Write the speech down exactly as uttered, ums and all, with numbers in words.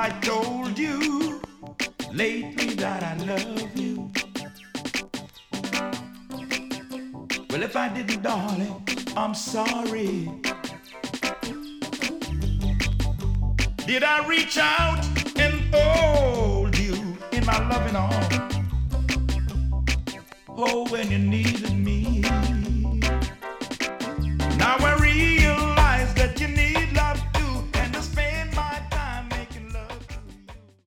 I told you lately that I love you? Well, if I didn't, darling, I'm sorry. Did I reach out and hold you in my loving arms? Oh, when you needed